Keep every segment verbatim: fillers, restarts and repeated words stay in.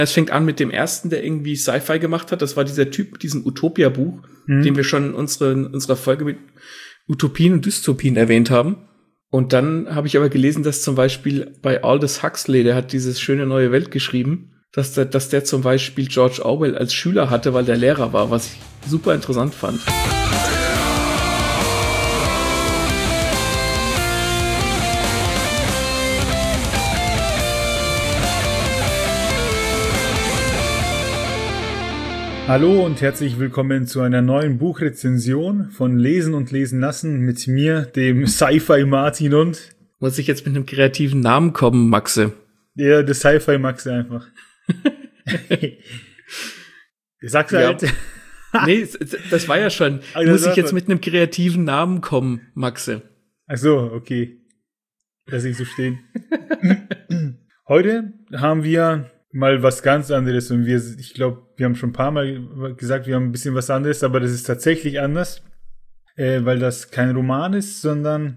Es fängt an mit dem ersten, der irgendwie Sci-Fi gemacht hat. Das war dieser Typ mit diesem Utopia-Buch, mhm. den wir schon in unserer, in unserer Folge mit Utopien und Dystopien erwähnt haben. Und dann habe ich aber gelesen, dass zum Beispiel bei Aldous Huxley, der hat dieses schöne neue Welt geschrieben, dass der, dass der zum Beispiel George Orwell als Schüler hatte, weil der Lehrer war, was ich super interessant fand. Hallo und herzlich willkommen zu einer neuen Buchrezension von Lesen und Lesen lassen mit mir, dem Sci-Fi Martin und... Muss ich jetzt mit einem kreativen Namen kommen, Maxe? Ja, der Sci-Fi Maxe einfach. Sag's halt. Ja. Nee, das war ja schon. Also muss ich jetzt mit einem kreativen Namen kommen, Maxe? Ach so, okay. Lass ich so stehen. Heute haben wir mal was ganz anderes und wir, ich glaube, wir haben schon ein paar Mal gesagt, wir haben ein bisschen was anderes, aber das ist tatsächlich anders, äh, weil das kein Roman ist, sondern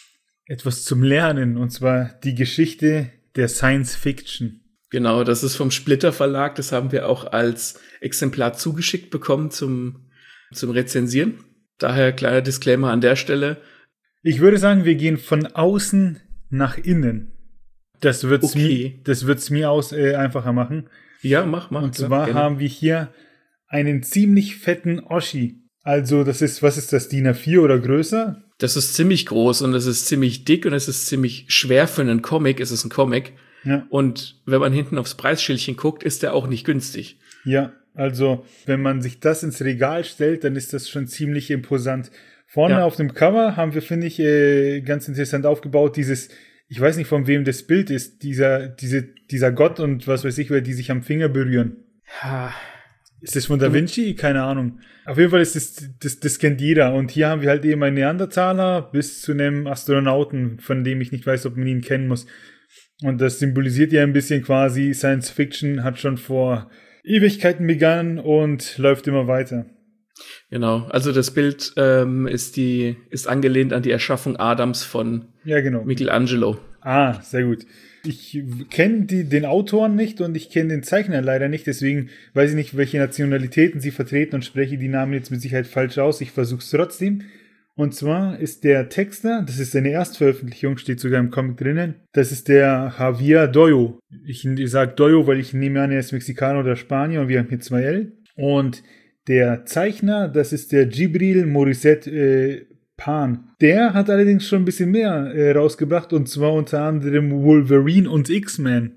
etwas zum Lernen, und zwar die Geschichte der Science Fiction. Genau, das ist vom Splitter Verlag, das haben wir auch als Exemplar zugeschickt bekommen zum, zum Rezensieren. Daher kleiner Disclaimer an der Stelle. Ich würde sagen, wir gehen von außen nach innen. Das wird's okay. mir, das wird's mir aus, äh, einfacher machen. Ja, mach, mach. Und zwar klar, haben wir hier einen ziemlich fetten Oschi. Also das ist, was ist das, D I N A vier oder größer? Das ist ziemlich groß und es ist ziemlich dick und es ist ziemlich schwer für einen Comic. Es ist ein Comic. Ja. Und wenn man hinten aufs Preisschildchen guckt, ist der auch nicht günstig. Ja, also wenn man sich das ins Regal stellt, dann ist das schon ziemlich imposant. Vorne ja. auf dem Cover haben wir, finde ich, äh, ganz interessant aufgebaut, dieses... Ich weiß nicht, von wem das Bild ist, dieser, diese, dieser Gott und was weiß ich, wer die sich am Finger berühren. Ja. Ist das von Da Vinci? Keine Ahnung. Auf jeden Fall ist das, das, das kennt jeder. Und hier haben wir halt eben einen Neandertaler bis zu einem Astronauten, von dem ich nicht weiß, ob man ihn kennen muss. Und das symbolisiert ja ein bisschen quasi, Science Fiction hat schon vor Ewigkeiten begonnen und läuft immer weiter. Genau, also das Bild ähm, ist die ist angelehnt an die Erschaffung Adams von ja, genau. Michelangelo. Ah, sehr gut. Ich kenne den Autoren nicht und ich kenne den Zeichner leider nicht, deswegen weiß ich nicht, welche Nationalitäten sie vertreten und spreche die Namen jetzt mit Sicherheit falsch aus. Ich versuche es trotzdem. Und zwar ist der Texter, das ist seine Erstveröffentlichung, steht sogar im Comic drinnen, das ist der Javier Doyo. Ich sage Doyo, weil ich nehme an, er ist Mexikaner oder Spanier und wir haben hier zwei L. Und der Zeichner, das ist der Djibril Morissette äh, Pan. Der hat allerdings schon ein bisschen mehr äh, rausgebracht, und zwar unter anderem Wolverine und X-Men.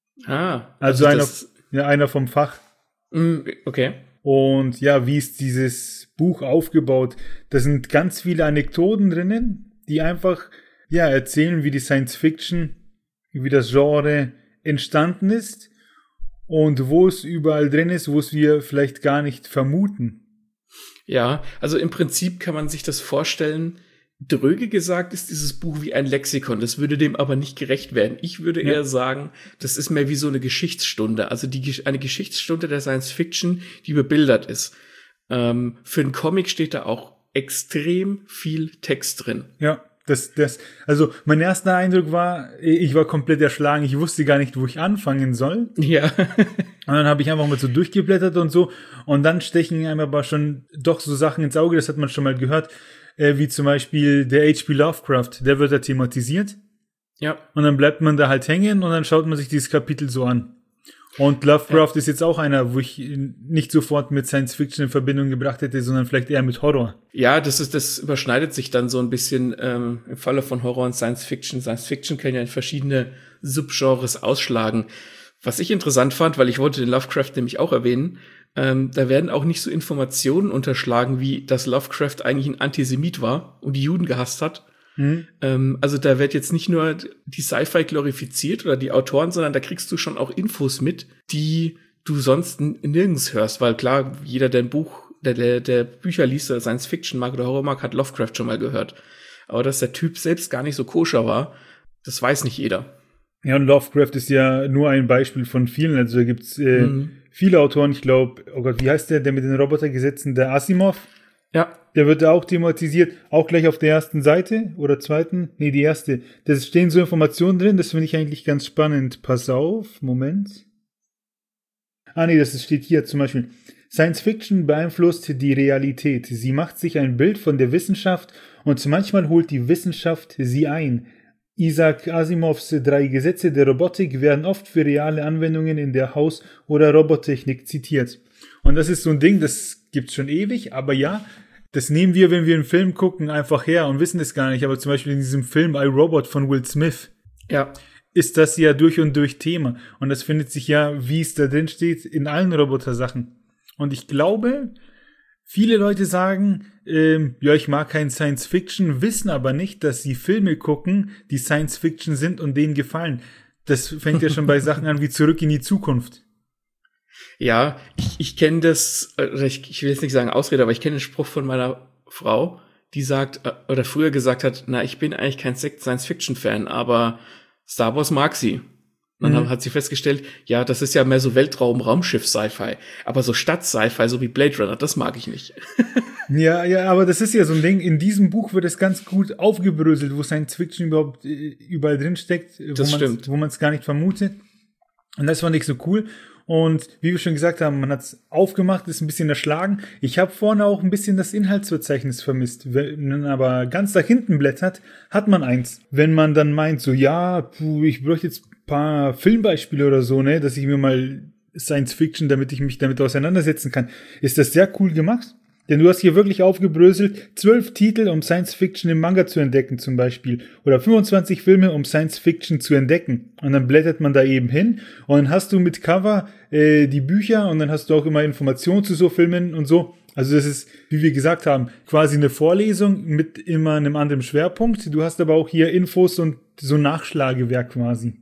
Ah. Also, also einer, ja, einer vom Fach. Okay. Und ja, wie ist dieses Buch aufgebaut? Da sind ganz viele Anekdoten drinnen, die einfach ja erzählen, wie die Science Fiction, wie das Genre entstanden ist. Und wo es überall drin ist, wo es wir vielleicht gar nicht vermuten. Ja, also im Prinzip kann man sich das vorstellen, dröge gesagt ist dieses Buch wie ein Lexikon. Das würde dem aber nicht gerecht werden. Ich würde ja. eher sagen, das ist mehr wie so eine Geschichtsstunde. Also die eine Geschichtsstunde der Science Fiction, die bebildert ist. Ähm, für einen Comic steht da auch extrem viel Text drin. Ja. Das, das, also mein erster Eindruck war, ich war komplett erschlagen, ich wusste gar nicht, wo ich anfangen soll. Ja. Und dann habe ich einfach mal so durchgeblättert und so, und dann stechen einem aber schon doch so Sachen ins Auge, das hat man schon mal gehört, äh, wie zum Beispiel der H P Lovecraft, der wird da thematisiert. Ja. Und dann bleibt man da halt hängen und dann schaut man sich dieses Kapitel so an. Und Lovecraft ja. ist jetzt auch einer, wo ich nicht sofort mit Science Fiction in Verbindung gebracht hätte, sondern vielleicht eher mit Horror. Ja, das ist, das überschneidet sich dann so ein bisschen ähm, im Falle von Horror und Science Fiction. Science Fiction kann ja in verschiedene Subgenres ausschlagen. Was ich interessant fand, weil ich wollte den Lovecraft nämlich auch erwähnen, ähm, da werden auch nicht so Informationen unterschlagen, wie dass Lovecraft eigentlich ein Antisemit war und die Juden gehasst hat. Mhm. Ähm, also da wird jetzt nicht nur die Sci-Fi glorifiziert oder die Autoren, sondern da kriegst du schon auch Infos mit, die du sonst n- nirgends hörst. Weil klar, jeder, der ein Buch, der, der, der Bücher liest oder Science Fiction mag oder Horror mag, hat Lovecraft schon mal gehört. Aber dass der Typ selbst gar nicht so koscher war, das weiß nicht jeder. Ja, und Lovecraft ist ja nur ein Beispiel von vielen. Also da gibt's äh, mhm. viele Autoren. Ich glaube, oh Gott, wie heißt der, der mit den Robotergesetzen, der Asimov? Ja. Der wird da auch thematisiert, auch gleich auf der ersten Seite oder zweiten. Nee, die erste. Da stehen so Informationen drin, das finde ich eigentlich ganz spannend. Pass auf, Moment. Ah nee, das steht hier zum Beispiel. Science Fiction beeinflusst die Realität. Sie macht sich ein Bild von der Wissenschaft und manchmal holt die Wissenschaft sie ein. Isaac Asimovs drei Gesetze der Robotik werden oft für reale Anwendungen in der Haus- oder Robottechnik zitiert. Und das ist so ein Ding, das gibt's schon ewig, aber ja, das nehmen wir, wenn wir einen Film gucken, einfach her und wissen es gar nicht. Aber zum Beispiel in diesem Film I, Robot von Will Smith ja. ist das ja durch und durch Thema. Und das findet sich ja, wie es da drin steht, in allen Roboter-Sachen. Und ich glaube, viele Leute sagen, ähm, ja, ich mag kein Science-Fiction, wissen aber nicht, dass sie Filme gucken, die Science-Fiction sind und denen gefallen. Das fängt ja schon bei Sachen an wie Zurück in die Zukunft. Ja, ich, ich kenne das, oder ich, ich will jetzt nicht sagen Ausrede, aber ich kenne den Spruch von meiner Frau, die sagt, oder früher gesagt hat, na, ich bin eigentlich kein Science-Fiction-Fan, aber Star Wars mag sie. Und dann mhm. hat sie festgestellt, ja, das ist ja mehr so Weltraum, Raumschiff, Sci-Fi. Aber so Stadt-Sci-Fi, so wie Blade Runner, das mag ich nicht. Ja, ja, aber das ist ja so ein Ding. In diesem Buch wird es ganz gut aufgebröselt, wo Science-Fiction überhaupt überall drin steckt, das wo stimmt. wo man es gar nicht vermutet. Und das fand ich so cool. Und wie wir schon gesagt haben, man hat es aufgemacht, ist ein bisschen erschlagen. Ich habe vorne auch ein bisschen das Inhaltsverzeichnis vermisst. Wenn man aber ganz nach hinten blättert, hat man eins. Wenn man dann meint, so ja, puh, ich bräuchte jetzt ein paar Filmbeispiele oder so, ne, dass ich mir mal Science Fiction, damit ich mich damit auseinandersetzen kann, ist das sehr cool gemacht. Denn du hast hier wirklich aufgebröselt, zwölf Titel, um Science Fiction im Manga zu entdecken zum Beispiel. Oder fünfundzwanzig Filme, um Science Fiction zu entdecken. Und dann blättert man da eben hin. Und dann hast du mit Cover äh, die Bücher und dann hast du auch immer Informationen zu so Filmen und so. Also das ist, wie wir gesagt haben, quasi eine Vorlesung mit immer einem anderen Schwerpunkt. Du hast aber auch hier Infos und so ein Nachschlagewerk quasi.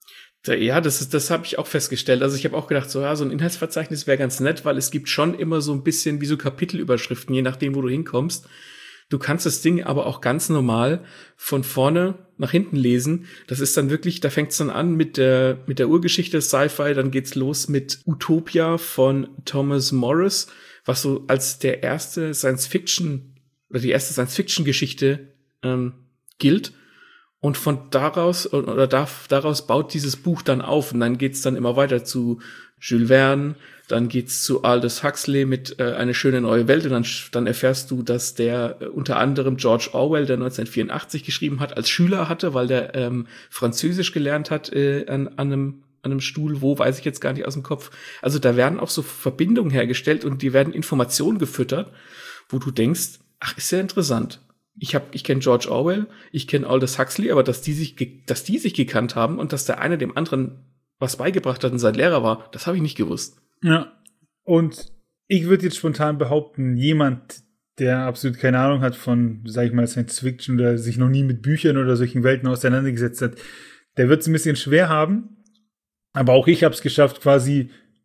Ja, das ist, das habe ich auch festgestellt. Also ich habe auch gedacht, so ja, so ein Inhaltsverzeichnis wäre ganz nett, weil es gibt schon immer so ein bisschen wie so Kapitelüberschriften, je nachdem, wo du hinkommst. Du kannst das Ding aber auch ganz normal von vorne nach hinten lesen. Das ist dann wirklich, da fängt es dann an mit der mit der Urgeschichte Sci-Fi, dann geht's los mit Utopia von Thomas Morris, was so als der erste Science-Fiction oder die erste Science-Fiction-Geschichte ähm, gilt. Und von daraus, oder daraus baut dieses Buch dann auf. Und dann geht's dann immer weiter zu Jules Verne, dann geht's zu Aldous Huxley mit äh, Eine schöne neue Welt. Und dann, dann erfährst du, dass der äh, unter anderem George Orwell, der neunzehnhundertvierundachtzig geschrieben hat, als Schüler hatte, weil der ähm, Französisch gelernt hat äh, an, an, einem, an einem Stuhl. Wo, weiß ich jetzt gar nicht aus dem Kopf. Also da werden auch so Verbindungen hergestellt und die werden Informationen gefüttert, wo du denkst, ach, ist ja interessant. Ich hab, ich kenne George Orwell, ich kenne Aldous Huxley, aber dass die sich, ge- dass die sich gekannt haben und dass der eine dem anderen was beigebracht hat und sein Lehrer war, das habe ich nicht gewusst. Ja. Und ich würde jetzt spontan behaupten, jemand, der absolut keine Ahnung hat von, sag ich mal, Science Fiction oder sich noch nie mit Büchern oder solchen Welten auseinandergesetzt hat, der wird es ein bisschen schwer haben. Aber auch ich habe es geschafft, quasi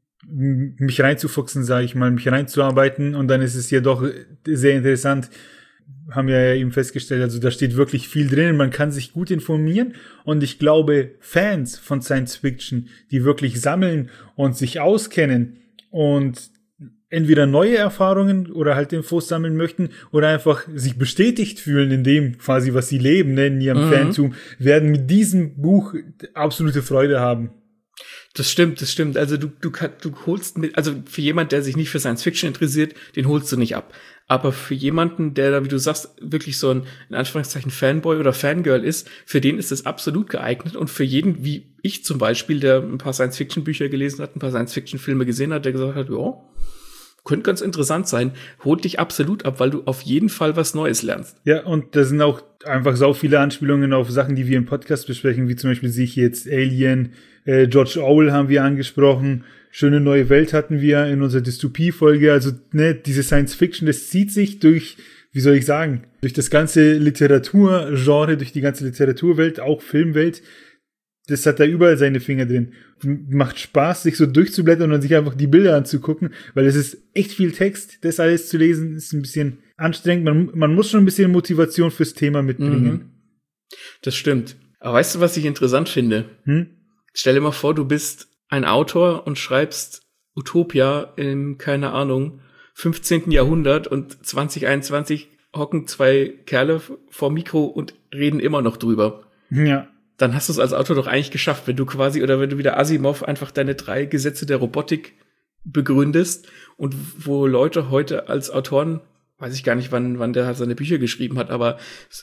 mich reinzufuchsen, sage ich mal, mich reinzuarbeiten. Und dann ist es ja doch sehr interessant. Haben wir ja eben festgestellt, also da steht wirklich viel drin, man kann sich gut informieren und ich glaube, Fans von Science Fiction, die wirklich sammeln und sich auskennen und entweder neue Erfahrungen oder halt Infos sammeln möchten oder einfach sich bestätigt fühlen in dem quasi, was sie leben, ne, in ihrem mhm. Fantum, werden mit diesem Buch absolute Freude haben. Das stimmt, das stimmt. Also du, du, du holst mit, also für jemand, der sich nicht für Science Fiction interessiert, den holst du nicht ab. Aber für jemanden, der da, wie du sagst, wirklich so ein, in Anführungszeichen, Fanboy oder Fangirl ist, für den ist es absolut geeignet. Und für jeden, wie ich zum Beispiel, der ein paar Science-Fiction-Bücher gelesen hat, ein paar Science-Fiction-Filme gesehen hat, der gesagt hat, ja, könnte ganz interessant sein, holt dich absolut ab, weil du auf jeden Fall was Neues lernst. Ja, und da sind auch einfach so viele Anspielungen auf Sachen, die wir im Podcast besprechen, wie zum Beispiel sehe ich jetzt Alien, äh, George Orwell haben wir angesprochen, Schöne neue Welt hatten wir in unserer Dystopie-Folge, also ne, diese Science-Fiction, das zieht sich durch, wie soll ich sagen, durch das ganze Literaturgenre, durch die ganze Literaturwelt, auch Filmwelt. Das hat da überall seine Finger drin. Macht Spaß, sich so durchzublättern und sich einfach die Bilder anzugucken, weil es ist echt viel Text. Das alles zu lesen ist ein bisschen anstrengend. Man, man muss schon ein bisschen Motivation fürs Thema mitbringen. Mhm. Das stimmt. Aber weißt du, was ich interessant finde? Hm? Stell dir mal vor, du bist ein Autor und schreibst Utopia im, keine Ahnung, fünfzehnten Jahrhundert und zwanzig einundzwanzig hocken zwei Kerle vor Mikro und reden immer noch drüber. Ja. Dann hast du es als Autor doch eigentlich geschafft, wenn du quasi, oder wenn du wieder Asimov einfach deine drei Gesetze der Robotik begründest und wo Leute heute als Autoren, weiß ich gar nicht, wann, wann der seine Bücher geschrieben hat, aber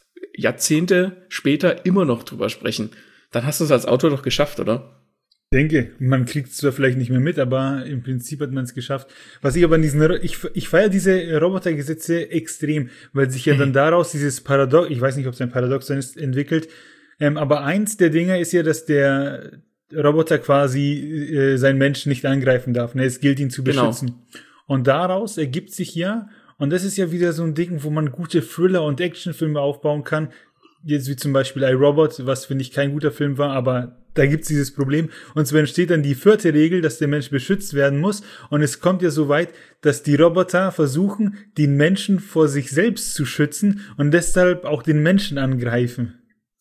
Jahrzehnte später immer noch drüber sprechen, dann hast du es als Autor doch geschafft, oder? Denke, man kriegt es zwar vielleicht nicht mehr mit, aber im Prinzip hat man es geschafft. Was ich aber an diesen, ich, ich feiere diese Robotergesetze extrem, weil sich ja dann daraus dieses Paradox, ich weiß nicht, ob es ein Paradoxon ist, entwickelt, ähm, aber eins der Dinge ist ja, dass der Roboter quasi äh, seinen Menschen nicht angreifen darf, ne? Es gilt, ihn zu beschützen. Genau. Und daraus ergibt sich ja, und das ist ja wieder so ein Ding, wo man gute Thriller- und Actionfilme aufbauen kann, jetzt wie zum Beispiel iRobot, was finde ich kein guter Film war, aber da gibt's dieses Problem. Und so entsteht dann die vierte Regel, dass der Mensch beschützt werden muss. Und es kommt ja so weit, dass die Roboter versuchen, den Menschen vor sich selbst zu schützen und deshalb auch den Menschen angreifen.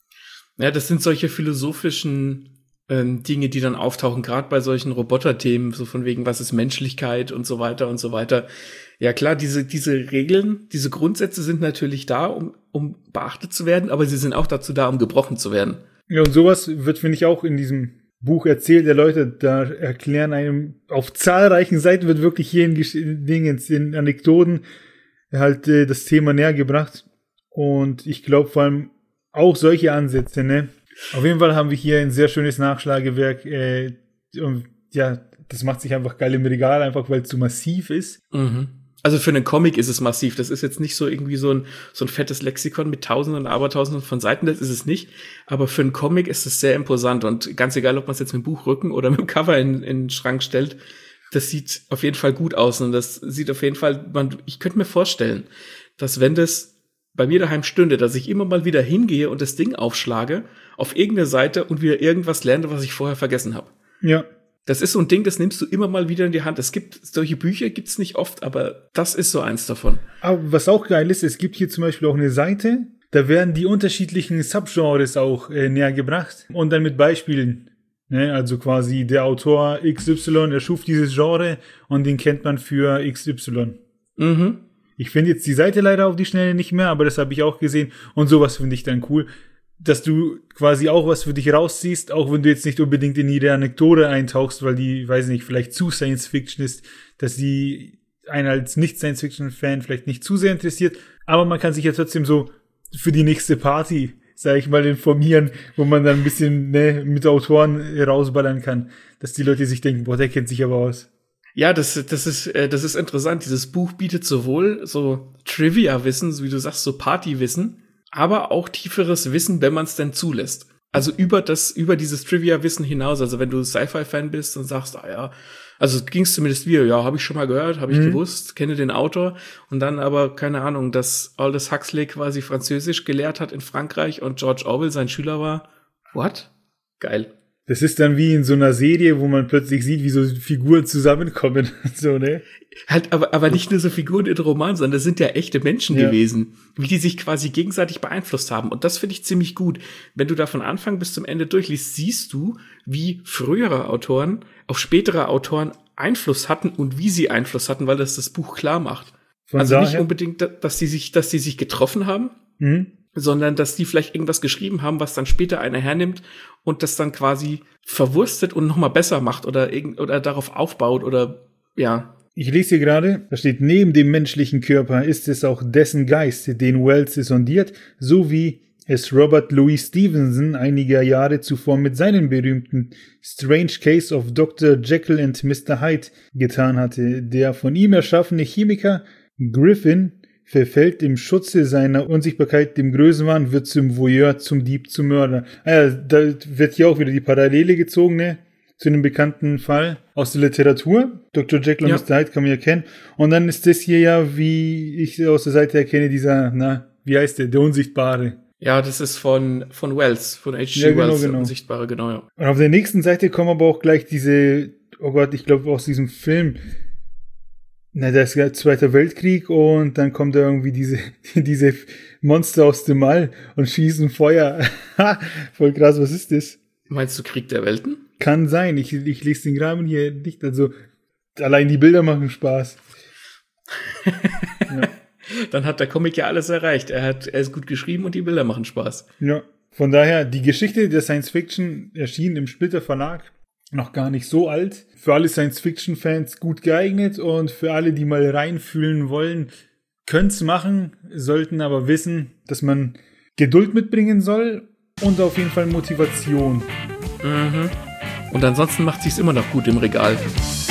Ja, das sind solche philosophischen ähm, Dinge, die dann auftauchen, gerade bei solchen Roboterthemen, so von wegen, was ist Menschlichkeit und so weiter und so weiter. Ja klar, diese diese Regeln, diese Grundsätze sind natürlich da, um um beachtet zu werden, aber sie sind auch dazu da, um gebrochen zu werden. Ja, und sowas wird, finde ich, auch in diesem Buch erzählt. Der Leute da erklären einem, auf zahlreichen Seiten wird wirklich hier in Gesch- Dingen, in Anekdoten halt äh, das Thema näher gebracht. Und ich glaube vor allem auch solche Ansätze, ne? Auf jeden Fall haben wir hier ein sehr schönes Nachschlagewerk. Äh, und ja, das macht sich einfach geil im Regal, einfach weil es so massiv ist. Mhm. Also für einen Comic ist es massiv. Das ist jetzt nicht so irgendwie so ein, so ein fettes Lexikon mit Tausenden und Abertausenden von Seiten. Das ist es nicht. Aber für einen Comic ist es sehr imposant. Und ganz egal, ob man es jetzt mit dem Buchrücken oder mit dem Cover in, in den Schrank stellt, das sieht auf jeden Fall gut aus. Und das sieht auf jeden Fall, man, ich könnte mir vorstellen, dass wenn das bei mir daheim stünde, dass ich immer mal wieder hingehe und das Ding aufschlage auf irgendeine Seite und wieder irgendwas lerne, was ich vorher vergessen habe. Ja. Das ist so ein Ding, das nimmst du immer mal wieder in die Hand. Es gibt, solche Bücher gibt's nicht oft, aber das ist so eins davon. Aber was auch geil ist, es gibt hier zum Beispiel auch eine Seite, da werden die unterschiedlichen Subgenres auch äh, näher gebracht und dann mit Beispielen. Ne? Also quasi der Autor X Y erschuf dieses Genre und den kennt man für X Y. Mhm. Ich finde jetzt die Seite leider auf die Schnelle nicht mehr, aber das habe ich auch gesehen und sowas finde ich dann cool, dass du quasi auch was für dich rausziehst, auch wenn du jetzt nicht unbedingt in jede Anekdote eintauchst, weil die, weiß nicht, vielleicht zu Science-Fiction ist, dass die einen als Nicht-Science-Fiction-Fan vielleicht nicht zu sehr interessiert, aber man kann sich ja trotzdem so für die nächste Party, sag ich mal, informieren, wo man dann ein bisschen ne, mit Autoren rausballern kann, dass die Leute sich denken, boah, der kennt sich aber aus. Ja, das, das ist, äh, das ist interessant. Dieses Buch bietet sowohl so Trivia-Wissen, wie du sagst, so Party-Wissen, aber auch tieferes Wissen, wenn man es denn zulässt. Also über das, über dieses Trivia-Wissen hinaus. Also wenn du Sci-Fi-Fan bist und sagst, ah ja, also ging es zumindest wieder, ja, habe ich schon mal gehört, habe ich mhm. gewusst, kenne den Autor. Und dann aber, keine Ahnung, dass Aldous Huxley quasi Französisch gelehrt hat in Frankreich und George Orwell sein Schüler war. What? Geil. Das ist dann wie in so einer Serie, wo man plötzlich sieht, wie so Figuren zusammenkommen. so, ne? Halt, aber, aber nicht nur so Figuren in Romanen, sondern das sind ja echte Menschen ja. gewesen, wie die sich quasi gegenseitig beeinflusst haben. Und das finde ich ziemlich gut. Wenn du da von Anfang bis zum Ende durchliest, siehst du, wie frühere Autoren auf spätere Autoren Einfluss hatten und wie sie Einfluss hatten, weil das das Buch klar macht. Von also daher? Nicht unbedingt, dass die sich, dass die sich getroffen haben, mhm. sondern dass die vielleicht irgendwas geschrieben haben, was dann später einer hernimmt und das dann quasi verwurstet und nochmal besser macht oder irgend, oder darauf aufbaut oder, ja. Ich lese hier gerade, da steht, neben dem menschlichen Körper ist es auch dessen Geist, den Wells sondiert, so wie es Robert Louis Stevenson einige Jahre zuvor mit seinem berühmten Strange Case of Doktor Jekyll and Mister Hyde getan hatte. Der von ihm erschaffene Chemiker Griffin verfällt im Schutze seiner Unsichtbarkeit dem Größenwahn, wird zum Voyeur, zum Dieb, zum Mörder. Ah ja, da wird hier auch wieder die Parallele gezogen, ne? Zu einem bekannten Fall aus der Literatur. Doktor Jekyll und ja. Mister Hyde kann man ja kennen. Und dann ist das hier ja, wie ich aus der Seite erkenne, dieser, na, wie heißt der? Der Unsichtbare. Ja, das ist von, von Wells, von H G Ja, genau, Wells, der genau. Unsichtbare, genau, ja. Und auf der nächsten Seite kommen aber auch gleich diese, oh Gott, ich glaube aus diesem Film, na, das ist ja Zweiter Weltkrieg und dann kommt da irgendwie diese, diese Monster aus dem All und schießen Feuer. Voll krass, was ist das? Meinst du Krieg der Welten? Kann sein, ich, ich lese den Graben hier nicht, also allein die Bilder machen Spaß. ja. Dann hat der Comic ja alles erreicht. Er hat, er ist gut geschrieben und die Bilder machen Spaß. Ja, von daher, die Geschichte der Science Fiction erschien im Splitter Verlag noch gar nicht so alt. Für alle Science-Fiction-Fans gut geeignet und für alle, die mal reinfühlen wollen, können's machen, sollten aber wissen, dass man Geduld mitbringen soll und auf jeden Fall Motivation. Mhm. Und ansonsten macht sich's immer noch gut im Regal.